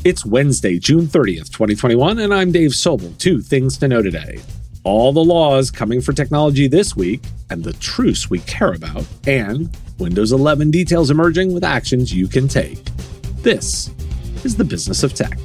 It's Wednesday, June 30th, 2021, and I'm Dave Sobel. Two things to know today. All the laws coming for technology this week, and the truths we care about, and Windows 11 details emerging with actions you can take. This is the Business of Tech.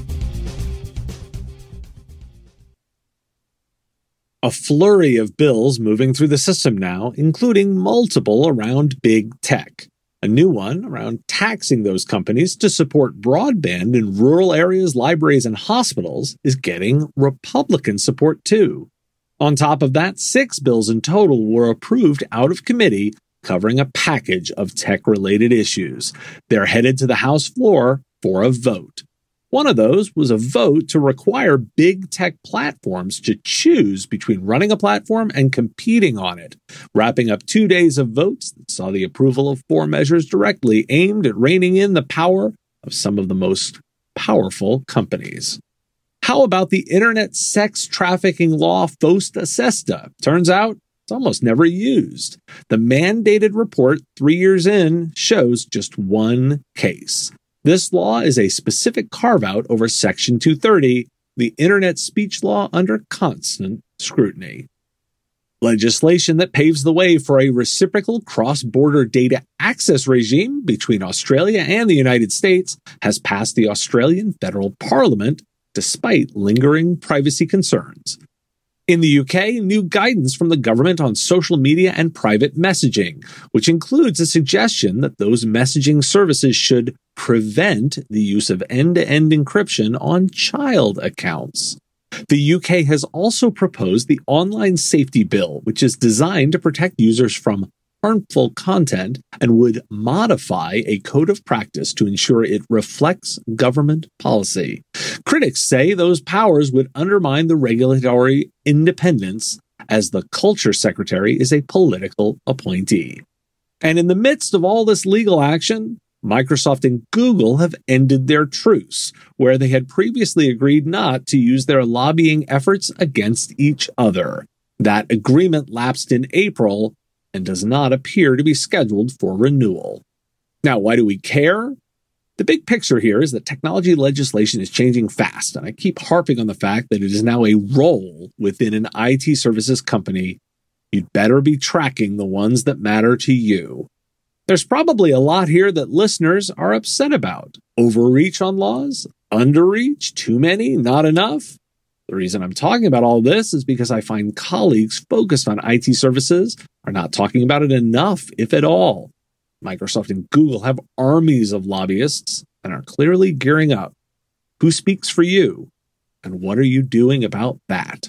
A flurry of bills moving through the system now, including multiple around big tech. A new one around taxing those companies to support broadband in rural areas, libraries, and hospitals is getting Republican support too. On top of that, 6 bills in total were approved out of committee, covering a package of tech-related issues. They're headed to the House floor for a vote. One of those was a vote to require big tech platforms to choose between running a platform and competing on it, wrapping up 2 days of votes that saw the approval of 4 measures directly aimed at reining in the power of some of the most powerful companies. How about the internet sex trafficking law FOSTA SESTA? Turns out it's almost never used. The mandated report 3 years in shows just one case. This law is a specific carve-out over Section 230, the internet speech law under constant scrutiny. Legislation that paves the way for a reciprocal cross-border data access regime between Australia and the United States has passed the Australian Federal Parliament despite lingering privacy concerns. In the UK, new guidance from the government on social media and private messaging, which includes a suggestion that those messaging services should prevent the use of end-to-end encryption on child accounts. The UK has also proposed the Online Safety Bill, which is designed to protect users from harmful content and would modify a code of practice to ensure it reflects government policy. Critics say those powers would undermine the regulatory independence, as the Culture Secretary is a political appointee. And in the midst of all this legal action, Microsoft and Google have ended their truce, where they had previously agreed not to use their lobbying efforts against each other. That agreement lapsed in April and does not appear to be scheduled for renewal. Now, why do we care? The big picture here is that technology legislation is changing fast, and I keep harping on the fact that it is now a role within an IT services company. You'd better be tracking the ones that matter to you. There's probably a lot here that listeners are upset about. Overreach on laws? Underreach? Too many? Not enough? The reason I'm talking about all this is because I find colleagues focused on IT services are not talking about it enough, if at all. Microsoft and Google have armies of lobbyists and are clearly gearing up. Who speaks for you? And what are you doing about that?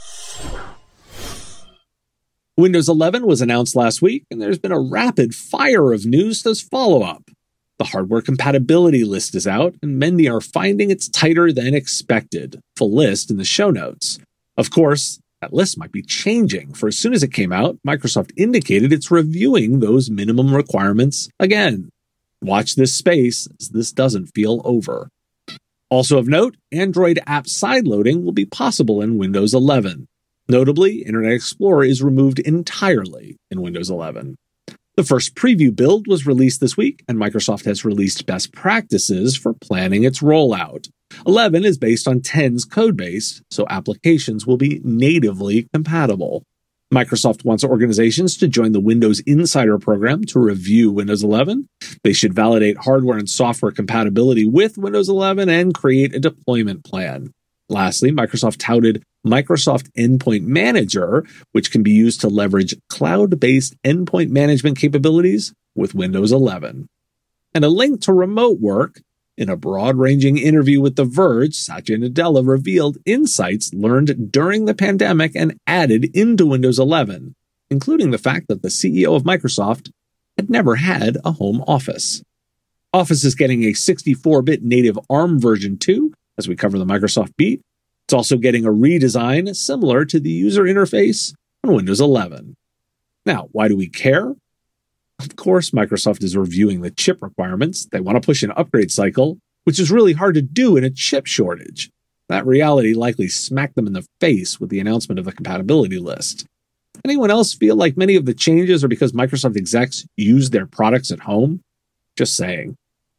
Windows 11 was announced last week, and there's been a rapid fire of news as follow-up. The hardware compatibility list is out, and many are finding it's tighter than expected. Full list in the show notes. Of course, that list might be changing, for as soon as it came out, Microsoft indicated it's reviewing those minimum requirements again. Watch this space, as this doesn't feel over. Also of note, Android app sideloading will be possible in Windows 11. Notably, Internet Explorer is removed entirely in Windows 11. The first preview build was released this week, and Microsoft has released best practices for planning its rollout. 11 is based on 10's codebase, so applications will be natively compatible. Microsoft wants organizations to join the Windows Insider program to review Windows 11. They should validate hardware and software compatibility with Windows 11 and create a deployment plan. Lastly, Microsoft touted Microsoft Endpoint Manager, which can be used to leverage cloud-based endpoint management capabilities with Windows 11. And a link to remote work. In a broad-ranging interview with The Verge, Satya Nadella revealed insights learned during the pandemic and added into Windows 11, including the fact that the CEO of Microsoft had never had a home office. Office is getting a 64-bit native ARM version too, as we cover the Microsoft Beat. It's also getting a redesign similar to the user interface on Windows 11. Now, why do we care? Of course, Microsoft is reviewing the chip requirements. They want to push an upgrade cycle, which is really hard to do in a chip shortage. That reality likely smacked them in the face with the announcement of the compatibility list. Anyone else feel like many of the changes are because Microsoft execs use their products at home? Just saying.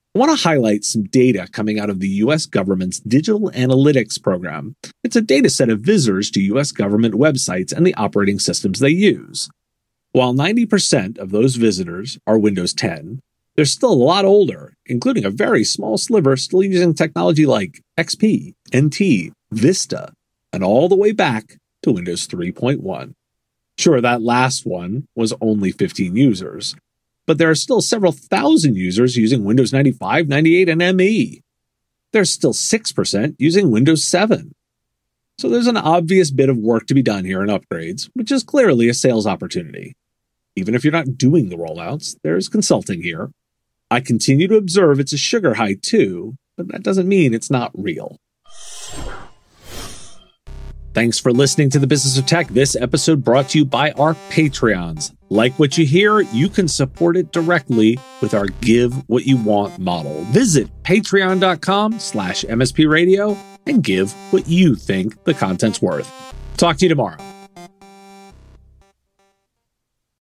I want to highlight some data coming out of the U.S. government's Digital Analytics Program. It's a data set of visitors to U.S. government websites and the operating systems they use. While 90% of those visitors are Windows 10, they're still a lot older, including a very small sliver still using technology like XP, NT, Vista, and all the way back to Windows 3.1. Sure, that last one was only 15 users, but there are still several thousand users using Windows 95, 98, and ME. There's still 6% using Windows 7. So there's an obvious bit of work to be done here in upgrades, which is clearly a sales opportunity. Even if you're not doing the rollouts, there's consulting here. I continue to observe it's a sugar high too, but that doesn't mean it's not real. Thanks for listening to The Business of Tech. This episode brought to you by our Patreons. Like what you hear, you can support it directly with our Give What You Want model. Visit patreon.com/MSP Radio and give what you think the content's worth. Talk to you tomorrow.